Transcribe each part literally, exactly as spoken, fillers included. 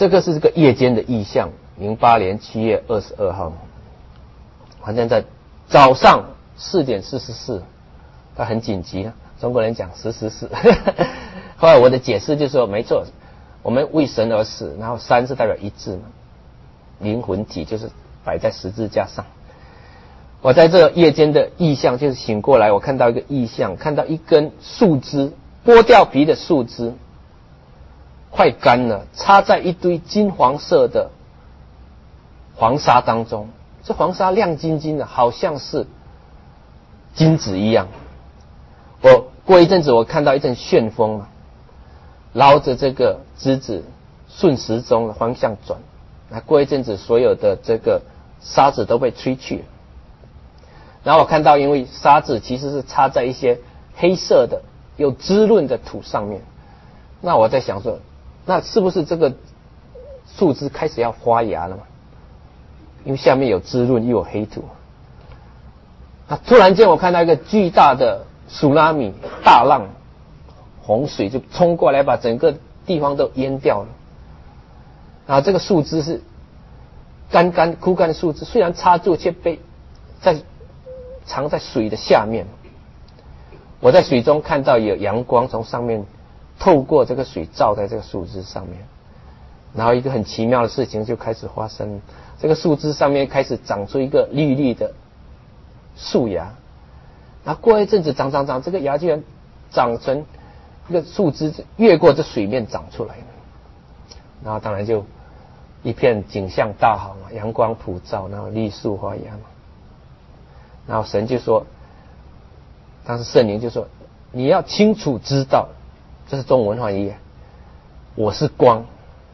这个是这个夜间的异象，零八年七月二十二号，反正在早上四点四十四，他很紧急了。中国人讲十十四，后来我的解释就是说，没错，我们为神而死，然后三是代表一致嘛，灵魂体就是摆在十字架上。我在这夜间的异象就是醒过来，我看到一个异象，看到一根树枝，剥掉皮的树枝，快干了，插在一堆金黄色的黄沙当中。这黄沙亮晶晶的，好像是金子一样。我过一阵子，我看到一阵旋风，捞着这个枝子顺时钟的方向转。那过一阵子，所有的这个沙子都被吹去了。然后我看到，因为沙子其实是插在一些黑色的、有滋润的土上面。那我在想说，那是不是这个树枝开始要发芽了嘛？因为下面有滋润又有黑土。那突然间我看到一个巨大的苏拉米大浪，洪水就冲过来，把整个地方都淹掉了。然后这个树枝是干干枯干的树枝，虽然插住，却被在藏在水的下面。我在水中看到有阳光从上面透过这个水照在这个树枝上面，然后一个很奇妙的事情就开始发生。这个树枝上面开始长出一个绿绿的树芽，然后过一阵子长长长，这个芽居然长成一个树枝越过这水面长出来了。然后当然就一片景象大好嘛，阳光普照，然后绿树发芽嘛。然后神就说，当时圣灵就说，你要清楚知道，这是中文翻译，我是光。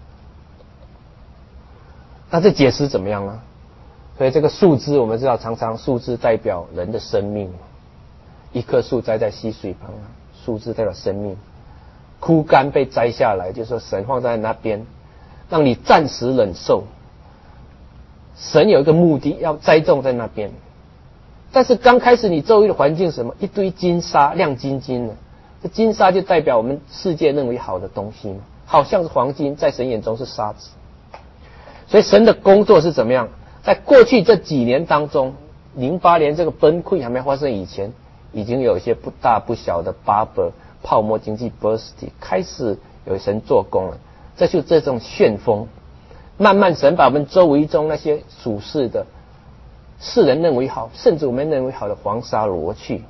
那这解释怎么样呢？所以这个树枝我们知道，常常树枝代表人的生命，一棵树栽在溪水旁，树枝代表生命，枯干被摘下来，就是说神放在那边让你暂时忍受。神有一个目的要栽种在那边，但是刚开始你周围的环境是什么？一堆金沙亮晶晶的，这金沙就代表我们世界认为好的东西嘛，好像是黄金，在神眼中是沙子。所以神的工作是怎么样？在过去这几年当中，零八年这个崩溃还没发生以前，已经有一些不大不小的 bubble 泡沫经济 burst 开始有神做工了。这就是这种旋风，慢慢神把我们周围中那些属世的世人认为好，甚至我们认为好的黄沙挪去，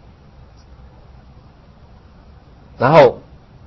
然后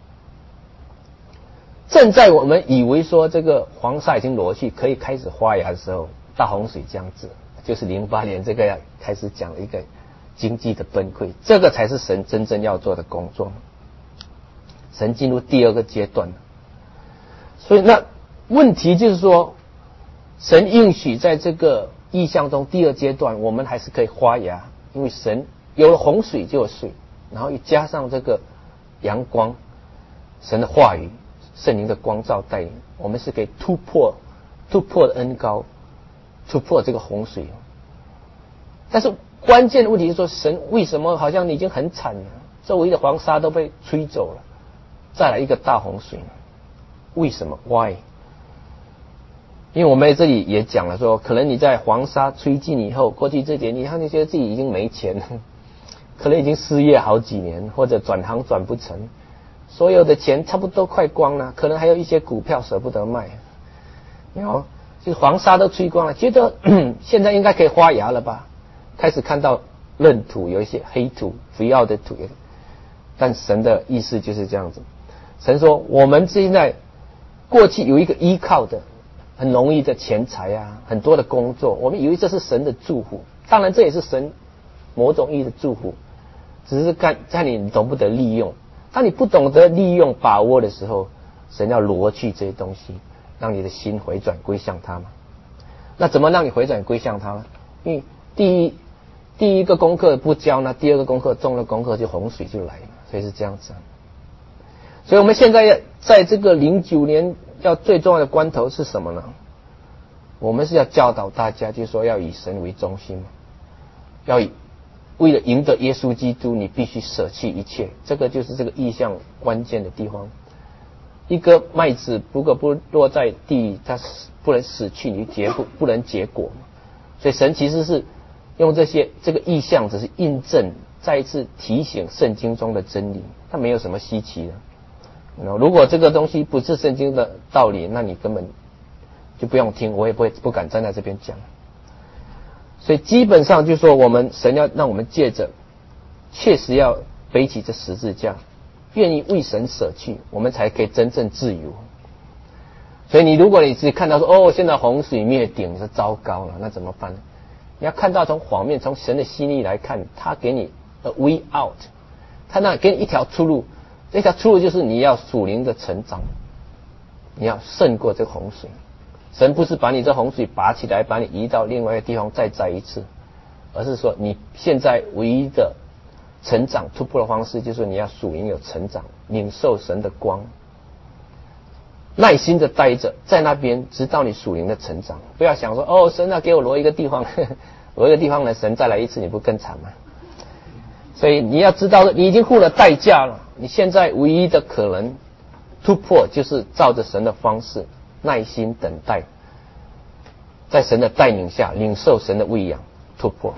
正在我们以为说这个黄沙已经挪去，可以开始发芽的时候，大洪水将至，就是零八年这个要开始讲一个经济的崩溃，这个才是神真正要做的工作。神进入第二个阶段，所以那问题就是说，神应许在这个意象中第二阶段，我们还是可以发芽，因为神有了洪水就有水，然后又加上这个阳光，神的话语。圣灵的光照带领，我们是可以突破突破的恩膏，突破这个洪水。但是关键的问题是说，神为什么好像你已经很惨了，周围的黄沙都被吹走了，再来一个大洪水呢？为什么 ？Why？ 因为我们在这里也讲了说，可能你在黄沙吹尽以后，过去这点，你看你觉得自己已经没钱了，可能已经失业好几年，或者转行转不成。所有的钱差不多快光了，可能还有一些股票舍不得卖，然后就是黄沙都吹光了，觉得现在应该可以发芽了吧？开始看到嫩土，有一些黑土、不要的土，但神的意思就是这样子。神说，我们现在过去有一个依靠的、很容易的钱财啊，很多的工作，我们以为这是神的祝福，当然这也是神某种意义的祝福，只是看看你懂不得利用。当你不懂得利用把握的时候，神要挪去这些东西，让你的心回转归向他嘛。那怎么让你回转归向他呢？因为第一第一个功课不教，那第二个功课中了功课就洪水就来了，所以是这样子。所以我们现在在这个零九年要最重要的关头是什么呢？我们是要教导大家，就是说要以神为中心，要以为了赢得耶稣基督，你必须舍弃一切，这个就是这个意象关键的地方。 一个麦子如果不落在地，它不能死去，你结不不能结果。所以神其实是用这些这个意象，只是印证，再一次提醒圣经中的真理，它没有什么稀奇的。如果这个东西不是圣经的道理，那你根本就不用听，我也不会不敢站在这边讲。所以基本上就是说，我们神要让我们借着确实要背起这十字架，愿意为神舍去，我们才可以真正自由。所以你如果你只看到说哦，现在洪水灭顶，你说糟糕了，那怎么办呢？你要看到从谎面，从神的心意来看，他给你 a way out， 他那给你一条出路，这条出路就是你要属灵的成长，你要胜过这个洪水。神不是把你这洪水拔起来，把你移到另外一个地方再栽一次，而是说你现在唯一的成长突破的方式，就是你要属灵有成长，领受神的光，耐心的待着，在那边直到你属灵的成长。不要想说哦，神啊给我挪一个地方，呵呵挪一个地方呢，神再来一次，你不更惨吗？所以你要知道，你已经付了代价了。你现在唯一的可能突破，就是照着神的方式，耐心等待，在神的带领下，领受神的喂养，突破。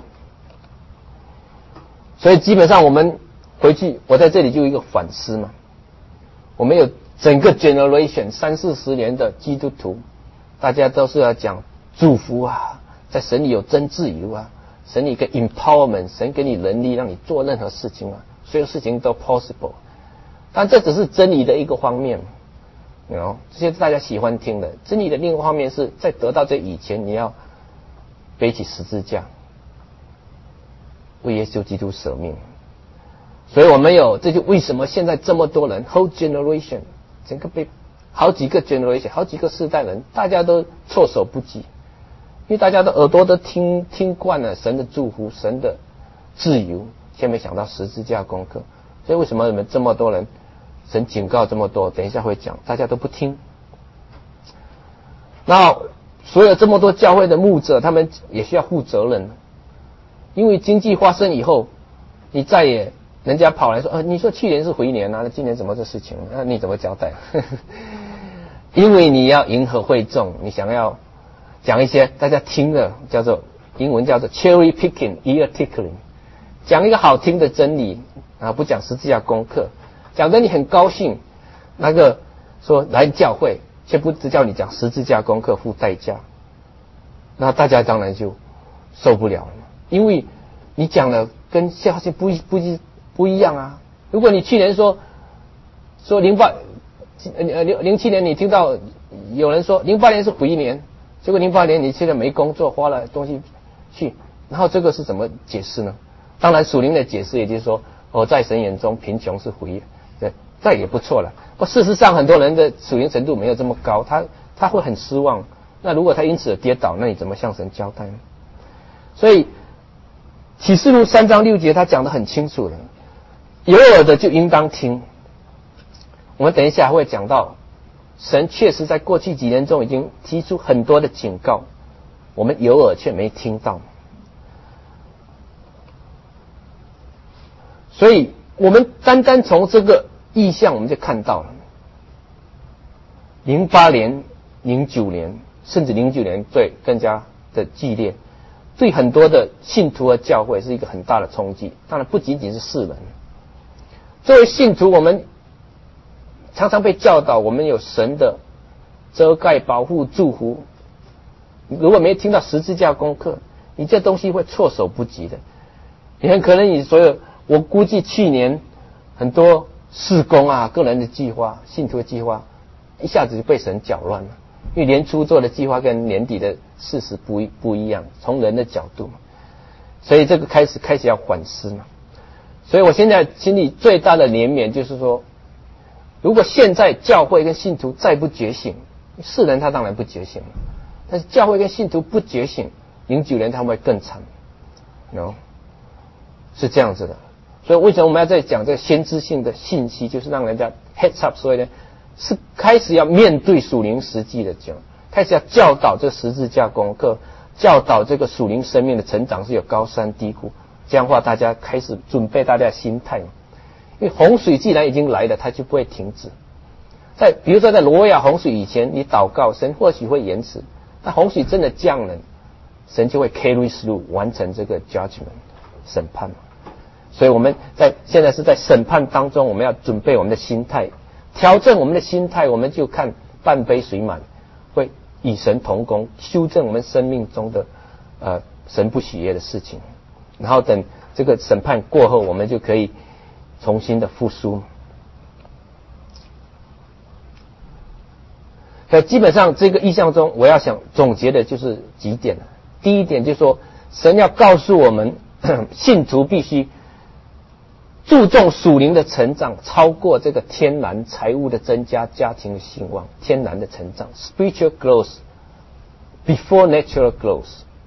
所以基本上我们回去，我在这里就有一个反思嘛。我们有整个 generation 三四十年的基督徒，大家都是要讲祝福啊，在神里有真自由啊，神里给 empowerment， 神给你能力让你做任何事情啊，所有事情都 possible。但这只是真理的一个方面，you know， 这些大家喜欢听的。真理的另一个方面是在得到这以前，你要背起十字架，为耶稣基督舍命。所以我们有，这就为什么现在这么多人 whole generation 整个被好几个 generation 好几个世代人，大家都措手不及，因为大家的耳朵都听听惯了神的祝福，神的自由，却没想到十字架功课。所以为什么你们这么多人，神警告这么多，等一下会讲，大家都不听。那所有这么多教会的牧者，他们也需要负责任，因为经济发生以后，你再也人家跑来说，呃，你说去年是回年啊，那今年怎么这事情？那你怎么交代？因为你要迎合会众，你想要讲一些大家听的，叫做英文叫做 cherry picking, ear tickling， 讲一个好听的真理啊，不讲十字架功课，讲得你很高兴，那个说来教会，却不只叫你讲十字架功课付代价，那大家当然就受不了了，因为你讲了跟消息不不不一样啊。如果你去年说说零八呃零零七年你听到有人说零八年是回年，结果零八年你现在没工作，花了东西去，然后这个是怎么解释呢？当然属灵的解释也就是说，哦，在神眼中贫穷是回，对，这也不错了。不，事实上很多人的属灵程度没有这么高，他他会很失望。那如果他因此而跌倒，那你怎么向神交代呢？所以启示录三章六节他讲得很清楚的，有耳的就应当听。我们等一下会讲到，神确实在过去几年中已经提出很多的警告，我们有耳却没听到。所以我们单单从这个意象我们就看到了，零八年、零九年，甚至零九年最更加的激烈，对很多的信徒和教会是一个很大的冲击。当然不仅仅是世人，作为信徒，我们常常被教导，我们有神的遮盖、保护、祝福。如果没听到十字架功课，你这东西会措手不及的。你很可能你所有，我估计去年很多事工啊、个人的计划、信徒的计划，一下子就被神搅乱了。因为年初做的计划跟年底的事实不一不一样，从人的角度嘛，所以这个开始开始要反思嘛。所以我现在心里最大的怜悯就是说，如果现在教会跟信徒再不觉醒，世人他当然不觉醒了，但是教会跟信徒不觉醒，零九年他们会更惨， no? 是这样子的。所以为什么我们要再讲这个先知性的信息，就是让人家 heads up， 所以呢是开始要面对属灵实际的讲，开始要教导这十字架功课，教导这个属灵生命的成长是有高山低谷，这样的话大家开始准备大家的心态，因为洪水既然已经来了，它就不会停止。 在比如说在挪亚洪水以前，你祷告，神或许会延迟，但洪水真的降了，神就会 carry through 完成这个 judgment 审判。所以我们在现在是在审判当中，我们要准备我们的心态，调整我们的心态，我们就看半杯水满，会与神同工，修正我们生命中的呃神不喜悦的事情，然后等这个审判过后，我们就可以重新的复苏。所以基本上这个意象中，我要想总结的就是几点。第一点就是说，神要告诉我们，信徒必须注重属灵的成长，超过这个天然财务的增加、家庭的兴旺。天然的成长 ，spiritual growth before natural growth，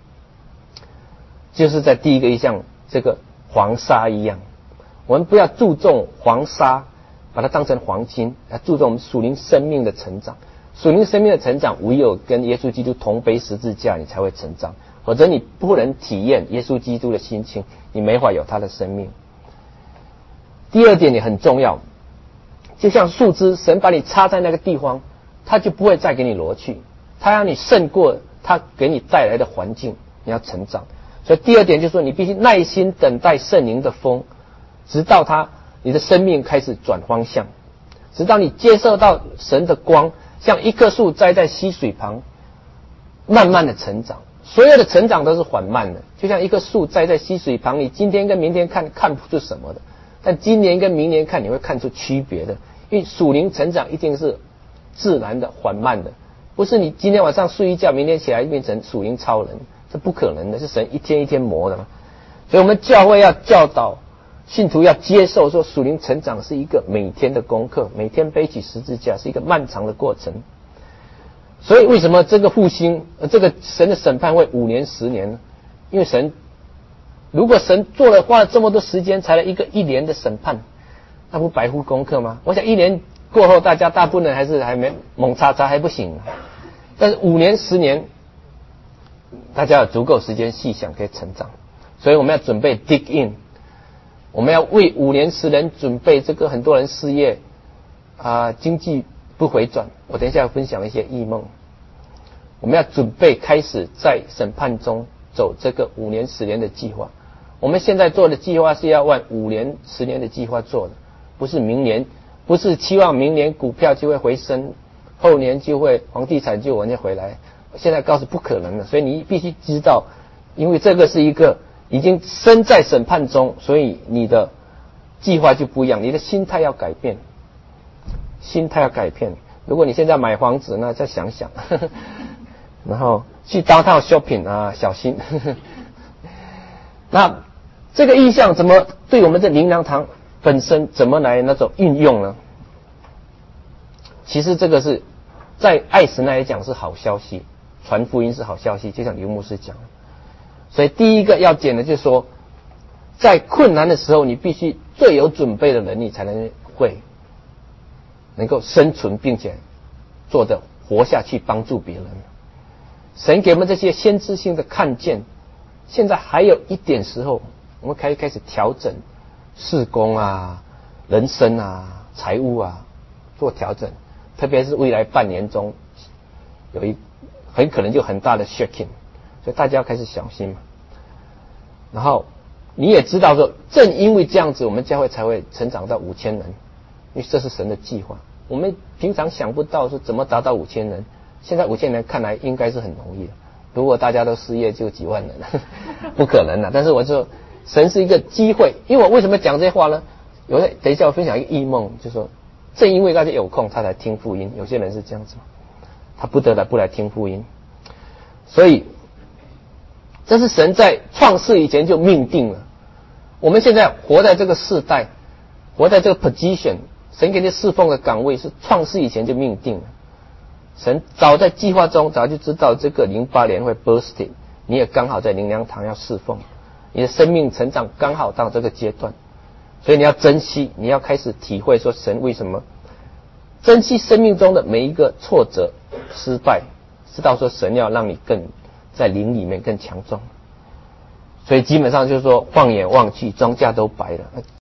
就是在第一个意象这个黄沙一样，我们不要注重黄沙，把它当成黄金，要注重我们属灵生命的成长。属灵生命的成长，唯有跟耶稣基督同背十字架，你才会成长，否则你不能体验耶稣基督的心情，你没法有他的生命。第二点也很重要，就像树枝，神把你插在那个地方，他就不会再给你挪去，他让你胜过他给你带来的环境，你要成长。所以第二点就是说，你必须耐心等待圣灵的风，直到他你的生命开始转方向，直到你接受到神的光，像一棵树栽在溪水旁，慢慢的成长。所有的成长都是缓慢的，就像一棵树栽在溪水旁，你今天跟明天看看不出什么的，但今年跟明年看你会看出区别的。因为属灵成长一定是自然的、缓慢的，不是你今天晚上睡一觉，明天起来变成属灵超人，这不可能的，是神一天一天磨的嘛。所以我们教会要教导信徒要接受说，属灵成长是一个每天的功课，每天背起十字架是一个漫长的过程。所以为什么这个复兴，这个神的审判会五年、十年呢？因为神，如果神做了花了这么多时间才来一个一年的审判，那不白付功课吗？我想一年过后，大家大部分人还是还没猛叉叉还不行，但是五年、十年，大家有足够时间细想可以成长。所以我们要准备 dig in， 我们要为五年、十年准备。这个很多人失业啊、呃，经济不回转，我等一下要分享一些异梦。我们要准备开始在审判中走这个五年、十年的计划。我们现在做的计划是要按五年、十年的计划做的，不是明年，不是期望明年股票就会回升，后年就会房地产就完全回来。现在告诉不可能的，所以你必须知道，因为这个是一个已经身在审判中，所以你的计划就不一样，你的心态要改变。心态要改变。如果你现在买房子，那再想想，呵呵然后去downtown shopping啊，小心。呵呵那这个意象怎么对我们的灵粮堂本身怎么来那种运用呢？其实这个是在爱神来讲是好消息，传福音是好消息，就像刘牧师讲。所以第一个要点的就是说，在困难的时候，你必须最有准备的能力才能会能够生存，并且做得活下去，帮助别人。神给我们这些先知性的看见，现在还有一点时候，我们可以开始调整事工啊、人生啊、财务啊，做调整。特别是未来半年中，有一很可能就很大的 shaking， 所以大家要开始小心嘛。然后你也知道说，正因为这样子，我们教会才会成长到五千人。因为这是神的计划，我们平常想不到是怎么达到五千人，现在五千人看来应该是很容易的。如果大家都失业，就几万人了，不可能的。但是我说，神是一个机会，因为我为什么讲这些话呢？有的等一下我分享一个异梦，就说正因为大家有空，他才听福音。有些人是这样子，他不得来不来听福音，所以这是神在创世以前就命定了。我们现在活在这个世代，活在这个 position。神给你侍奉的岗位是创世以前就命定了，神早在计划中早就知道这个零八年会 bursting， 你也刚好在灵粮堂要侍奉，你的生命成长刚好到这个阶段，所以你要珍惜，你要开始体会说神为什么珍惜生命中的每一个挫折、失败，知道说神要让你更在灵里面更强壮。所以基本上就是说，放眼望去，庄稼都白了。